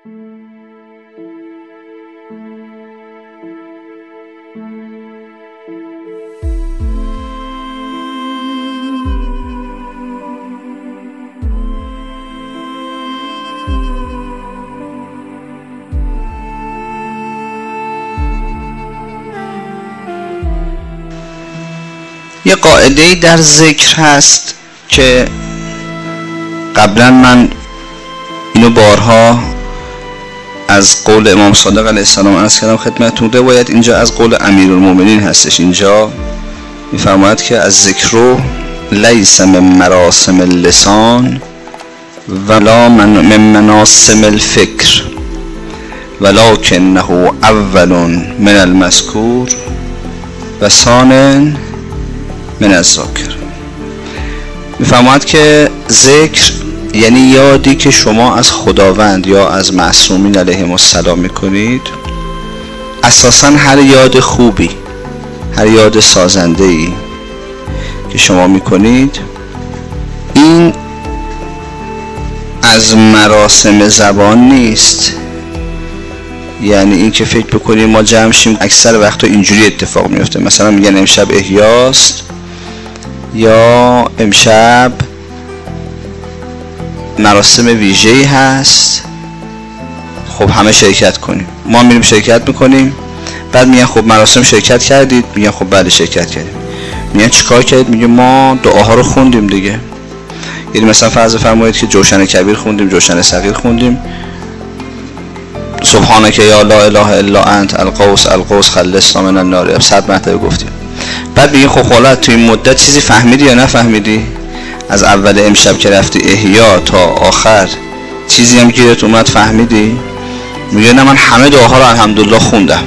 یه قاعده‌ای در ذکر هست که قبلا من اینو بارها از قول امام صادق علیه السلام عرض کردم خدمتتون. روایت اینجا از قول امیرالمومنین هستش. اینجا میفرماید که از ذکر لیس من مراسم اللسان ولا من مناسم الفکر ولکنه اول من المذکور و ثان من الذاکر. میفرماید که ذکر یعنی یادی که شما از خداوند یا از معصومین علیهم السلام میکنید. اساساً هر یاد خوبی، هر یاد سازنده‌ای که شما میکنید، این از مراسم زبان نیست. یعنی این که فکر بکنیم ما جمع شیم، اکثر وقتا اینجوری اتفاق میفته. مثلا میگن امشب احیاست یا امشب مراسم ویژه‌ای هست، خب همه شرکت کنیم. ما میریم شرکت میکنیم، بعد میگن خب مراسم شرکت کردید؟ میگن خب بله شرکت کردیم. میگن چیکار کردید؟ میگه ما دعاها رو خوندیم دیگه. یعنی مثلا فرض فرمایید که جوشن کبیر خوندیم، جوشن صغیر خوندیم، سبحانك یا لا اله الا انت القوس القوس خلصنا من النار 100 مرتبه گفتیم. بعد میگه خب حالا تو این مدت چیزی فهمیدی یا نفهمیدی؟ از اول امشب که رفتی احیا تا آخر چیزی هم گیرت اومد فهمیدی؟ میگه نه من همه دعاها رو الحمدلله خوندم.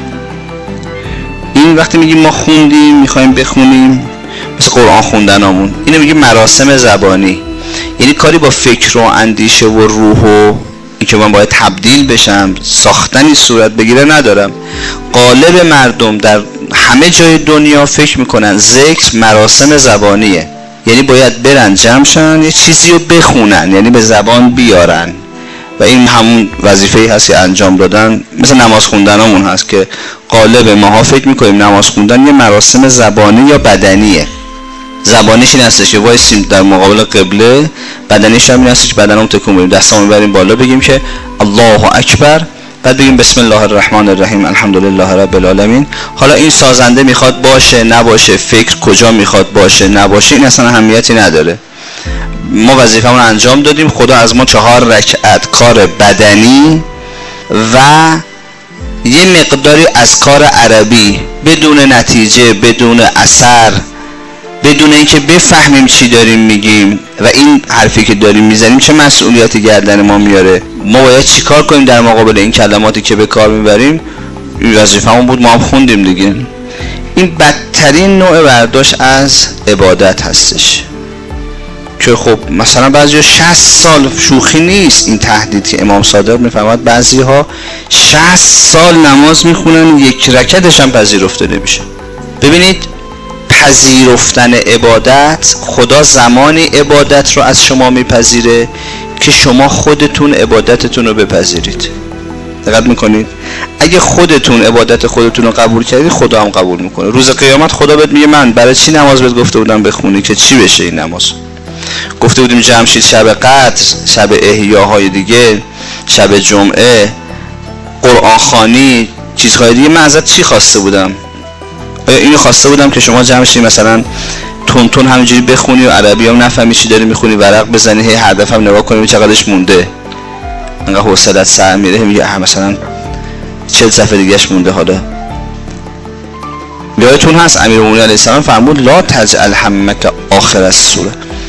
این وقتی میگیم ما خوندیم میخوایم بخونیم مثل قرآن خوندنامون، اینو میگه مراسم زبانی. یعنی کاری با فکر و اندیشه و روح و که من باید تبدیل بشم، ساختنی صورت بگیره ندارم. غالب مردم در همه جای دنیا فکر میکنن ذکر مراسم زبانیه. یعنی باید برن جمع شن یه چیزی رو بخونن، یعنی به زبان بیارن، و این همون وظیفه‌ای هست که انجام دادن. مثل نماز خوندنمون هست که غالب ماها فکر میکنیم نماز خوندن یه مراسم زبانی یا بدنیه. زبانیش این هستش که وایسیم در مقابل قبله، بدنیش هم این هستش که بدنمون تکون بدیم، دستامون ببریم بالا بگیم که الله اکبر، بعد بگیم بسم الله الرحمن الرحیم الحمدلله رب العالمین. حالا این سازنده میخواد باشه نباشه، فکر کجا میخواد باشه نباشه، این اصلا اهمیتی نداره. ما وظیفه‌مون انجام دادیم، خدا از ما 4 رکعت کار بدنی و یه مقداری از کار عربی بدون نتیجه، بدون اثر، بدون اینکه بفهمیم چی داریم میگیم و این حرفی که داریم میزنیم چه مسئولیتی گردن ما میاره. ما باید چی کار کنیم در مقابل این کلماتی که به کار میبریم؟ این وظیفه‌مون بود، ما هم خوندیم دیگه. این بدترین نوع برداشت از عبادت هستش که خب مثلا بعضی 60 سال، شوخی نیست این تهدید که امام صادق میفرماد، بعضی ها 60 سال نماز میخونن یک رکعتش هم پذیرفته نمیشه. ببینید پذیرفتن عبادت، خدا زمانی عبادت رو از شما میپذیره که شما خودتون عبادتتون رو بپذیرید. دقت میکنید؟ اگه خودتون عبادت خودتون رو قبول کردید، خدا هم قبول میکنه. روز قیامت خدا بهت میگه من برای چی نماز بهت گفته بودم بخونی که چی بشه این نماز؟ گفته بودیم جمع شید شب قدر، شب احیاهای دیگه، شب جمعه، قرآن خوانی، چیزهای دیگه. من ازت چی خواسته بودم؟ اینو خواسته بودم که شما جمع شید مثلا تون همینجوری بخونی و عربی هم نفهمی چی داری میخونی، ورق بزنی، هی هر دفعه هم نگاه کنی چقدرش مونده، انقدر حوصله‌ات سر میره، میگه مثلا 40 صفحه دیگه‌اش مونده. حالا یادتون هست امیرالمومنین علیه السلام فرمود لا تجعل همک آخر السوره،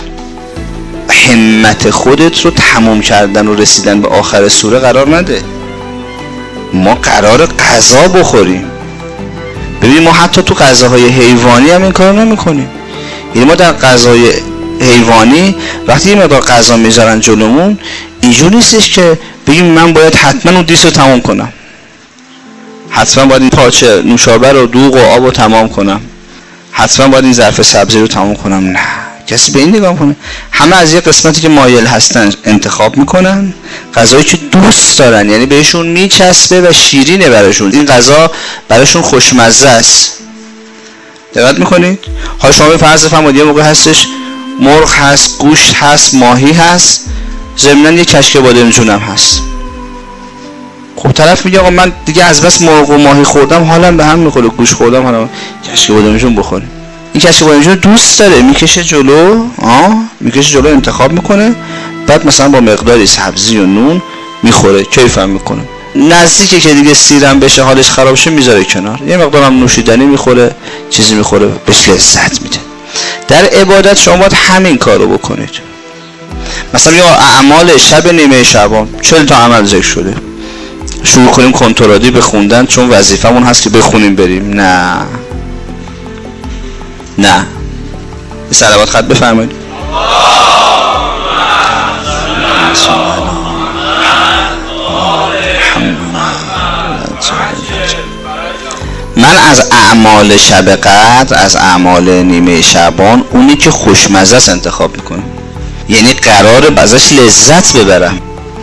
همت خودت رو تموم کردن و رسیدن به آخر سوره قرار نده. ما قرار غذا بخوریم. ببین ما حتی تو غذاهای حیوانی هم این کار نمی‌کنیم. یعنی ما در غذای حیوانی وقتی یه مقدار غذا میذارن جلومون، اینجوری نیستش که بگیم من باید حتما اون دیس رو تمام کنم، حتما باید این پارچه نوشابه رو دوغ و آب رو تمام کنم، حتما باید این ظرف سبزی رو تمام کنم. نه، کسی به این نگاه کنه؟ همه از یه قسمتی که مایل هستن انتخاب میکنن، غذایی که دوست دارن، یعنی بهشون میچسبه و شیرینه براشون، این غذا براشون خوشمزه است. دقت میکنید؟ حالا شما به فرض فرمایید یه موقع هستش مرغ هست، گوشت هست، ماهی هست، ضمناً یه کشک بادمجون هم هست. خب طرف میگه آقا من دیگه از بس مرغ و ماهی خوردم حالم به هم میخوره، گوشت خوردم حالا کشک بادمجون بخوریم. این کشک بادمجون دوست داره، میکشه جلو، انتخاب میکنه، بعد مثلا با مقداری سبزی و نون میخوره، کیفم میکنه. نزدیکه که دیگه سیرم بشه، حالش خراب شه، میذاره کنار، یه مقدارم نوشیدنی میخوره، چیزی میخوره، بهش لذت میده. در عبادت شما باید همین کارو بکنید. مثلا یا اعمال شب نیمه شعبان 40 تا عمل ذکر شده، شروع کنیم کنترادی بخوندن چون وظیفمون هست که بخونیم بریم؟ نه صلوات خط بفرمایید. من از اعمال شب قدر، از اعمال نیمه شعبان، اونی که خوشمزه است انتخاب میکنم. یعنی قراره ازش لذت ببرم،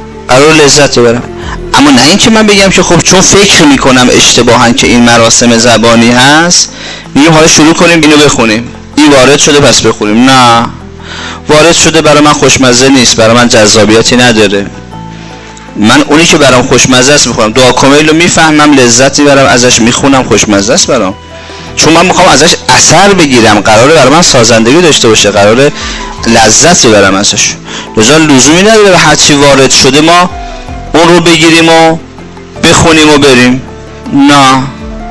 اما نه این که من بگم که خب چون فکر میکنم اشتباهاً که این مراسم زبانی هست میگیم حالا شروع کنیم اینو بخونیم، این وارد شده پس بخونیم. نه، وارد شده برای من خوشمزه نیست، برای من جذابیتی نداره. من اونی که برام خوشمزه است میخونم، دعا کمیل رو میفهمم، لذتی برام ازش میخونم، خوشمزه است برام، چون من میخوام ازش اثر بگیرم، قراره برای من سازندگی داشته باشه، قراره لذت ببرم ازش. لذا لزومی نداره به هر چی وارد شده ما اون رو بگیریم و بخونیم و بریم. نه،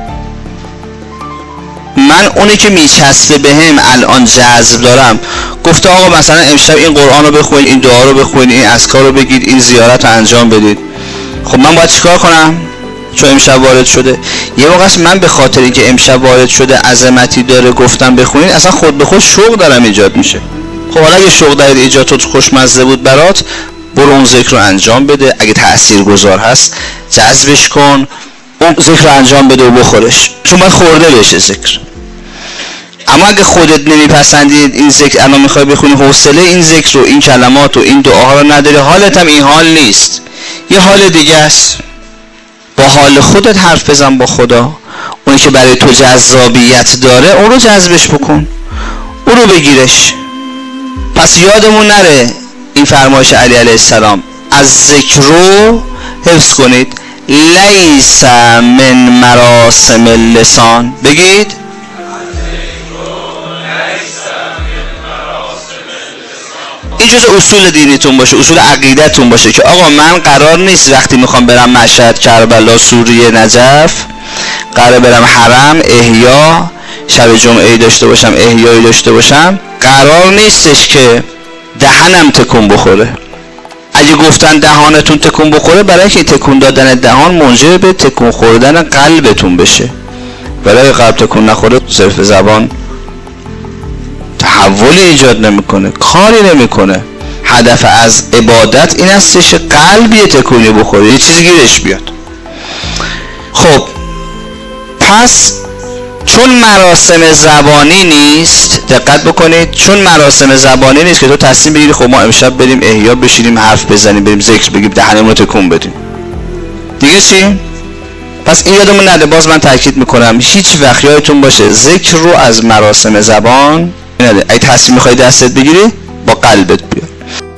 من اونی که میچسته بهم الان جذب دارم. گفته آقا مثلا امشب این قرآن رو بخونید، این دعا رو بخونید، این اذکار رو بگید، این زیارت رو انجام بدید. خب من باید چیکار کنم؟ چون امشب وارد شده. یه موقع است من به خاطر اینکه امشب وارد شده عظمتی داره گفتم بخونید، اصلا خود به خود شوق دارم ایجاد میشه. خب حالا اگه شوق دارید ایجاد تو خوشمزه بود برات، برو اون ذکر رو انجام بده، اگه تاثیرگذار هست جذبش کن، اون ذکر رو انجام بده و بخورش، چون باید خورده بشه ذکر. اما اگه خودت نمیپسندید این ذکر الان میخوای بخونی، حوصله این ذکر و این کلمات و این دعاها رو نداری، حالت هم این حال نیست، یه حال دیگه است. با حال خودت حرف بزن با خدا، اونی که برای تو جذابیت داره اون رو جذبش بکن، اون رو بگیرش. پس یادمون نره این فرمایش علی علیه السلام، از ذکر رو حفظ کنید. لیس من مراسم اللسان، بگید این جز اصول دینیتون باشه، اصول عقیدتون باشه که آقا من قرار نیست وقتی میخوام برم مشهد، کربلا، سوریه، نجف، قرار برم حرم، احیا، شب جمعه داشته باشم، احیایی داشته باشم، قرار نیستش که دهنم تکون بخوره. اگه گفتن دهانتون تکون بخوره، برای که تکون دادن دهان منجر به تکون خوردن قلبتون بشه. برای قلب تکون نخوره صرف زبان تحولی ایجاد نمیکنه، کاری نمیکنه. هدف از عبادت این استش قلب یه تکونی بخوره، یه چیزی گیرش بیاد. خب پس چون مراسم زبانی نیست، دقت بکنید، چون مراسم زبانی نیست که تو تصمیم بگیری خب ما امشب بریم احیا بشینیم حرف بزنیم، بریم ذکر بگیم، دهنمون رو تکون بدیم، دیگه چی؟ پس این یادمون نده، باز من تاکید میکنم هیچ وقت یادتون باشه ذکر رو از مراسم زبان نده. اگه تصمیم میخوای دستت بگیری با قلبت بیا.